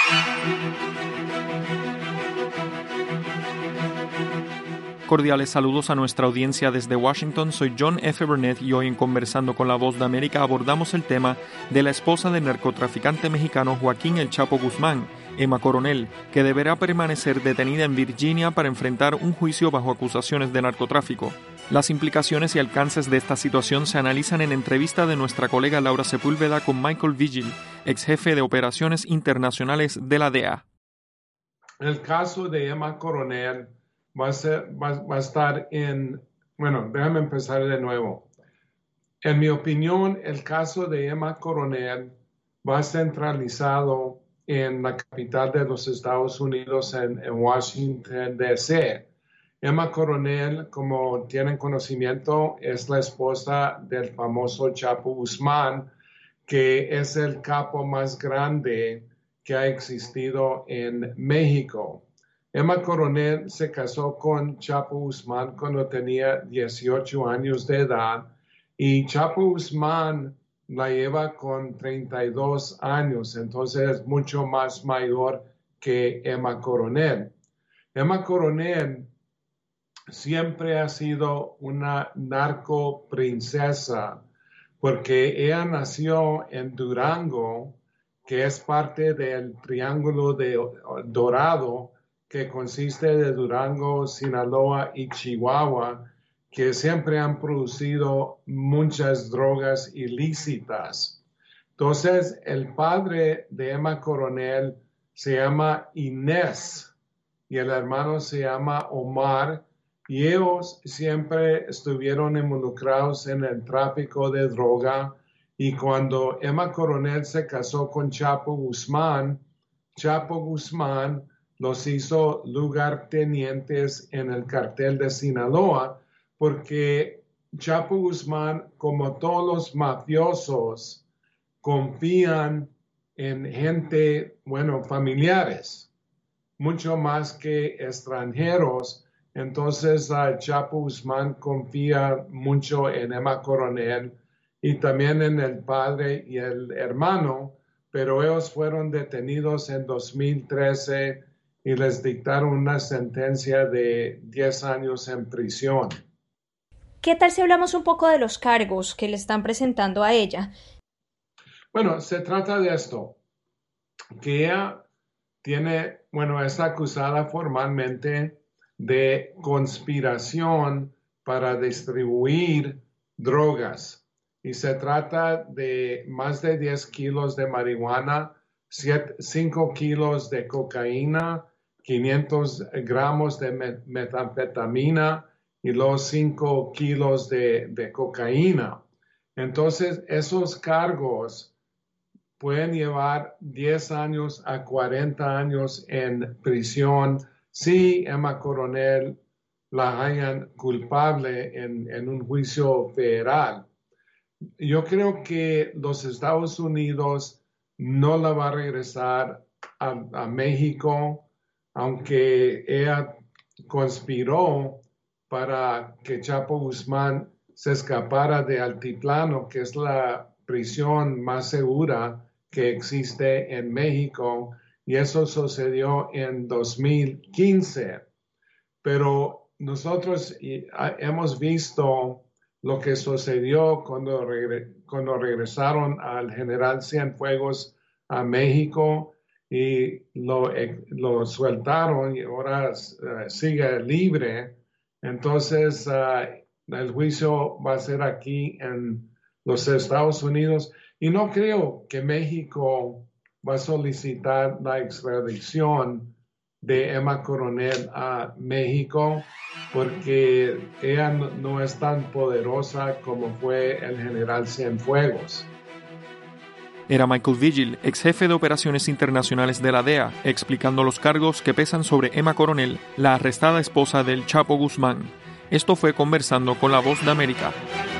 Cordiales saludos a nuestra audiencia desde Washington. Soy John F. Burnett y hoy en Conversando con la Voz de América abordamos el tema de la esposa del narcotraficante mexicano Joaquín El Chapo Guzmán, Emma Coronel, que deberá permanecer detenida en Virginia para enfrentar un juicio bajo acusaciones de narcotráfico. Las implicaciones y alcances de esta situación se analizan en entrevista de nuestra colega Laura Sepúlveda con Michael Vigil, ex jefe de operaciones internacionales de la DEA. El caso de Emma Coronel va a estar déjame empezar de nuevo. En mi opinión, el caso de Emma Coronel va centralizado en la capital de los Estados Unidos, en Washington, D.C. Emma Coronel, como tienen conocimiento, es la esposa del famoso Chapo Guzmán, que es el capo más grande que ha existido en México. Emma Coronel se casó con Chapo Guzmán cuando tenía 18 años de edad y Chapo Guzmán la lleva con 32 años, entonces es mucho más mayor que Emma Coronel. Emma Coronel siempre ha sido una narcoprincesa porque ella nació en Durango, que es parte del Triángulo Dorado, que consiste de Durango, Sinaloa y Chihuahua, que siempre han producido muchas drogas ilícitas. Entonces, el padre de Emma Coronel se llama Inés y el hermano se llama Omar, y ellos siempre estuvieron involucrados en el tráfico de droga. Y cuando Emma Coronel se casó con Chapo Guzmán los hizo lugartenientes en el cartel de Sinaloa, porque Chapo Guzmán, como todos los mafiosos, confían en gente, familiares, mucho más que extranjeros. Entonces, Chapo Guzmán confía mucho en Emma Coronel y también en el padre y el hermano, pero ellos fueron detenidos en 2013 y les dictaron una sentencia de 10 años en prisión. ¿Qué tal si hablamos un poco de los cargos que le están presentando a ella? Bueno, se trata de esto, que ella es acusada formalmente de conspiración para distribuir drogas. Y se trata de más de 10 kilos de marihuana, 5 kilos de cocaína, 500 gramos de metanfetamina y los 5 kilos de cocaína. Entonces, esos cargos pueden llevar 10 años a 40 años en prisión si Emma Coronel la hayan culpable en un juicio federal. Yo creo que los Estados Unidos no la va a regresar a México, aunque ella conspiró para que Chapo Guzmán se escapara de Altiplano, que es la prisión más segura que existe en México, y eso sucedió en 2015. Pero nosotros hemos visto lo que sucedió cuando regresaron al general Cienfuegos a México y lo sueltaron y ahora sigue libre. Entonces, el juicio va a ser aquí en los Estados Unidos y no creo que México va a solicitar la extradición de Emma Coronel a México porque ella no es tan poderosa como fue el general Cienfuegos. Era Michael Vigil, ex jefe de operaciones internacionales de la DEA, explicando los cargos que pesan sobre Emma Coronel, la arrestada esposa del Chapo Guzmán. Esto fue Conversando con la Voz de América.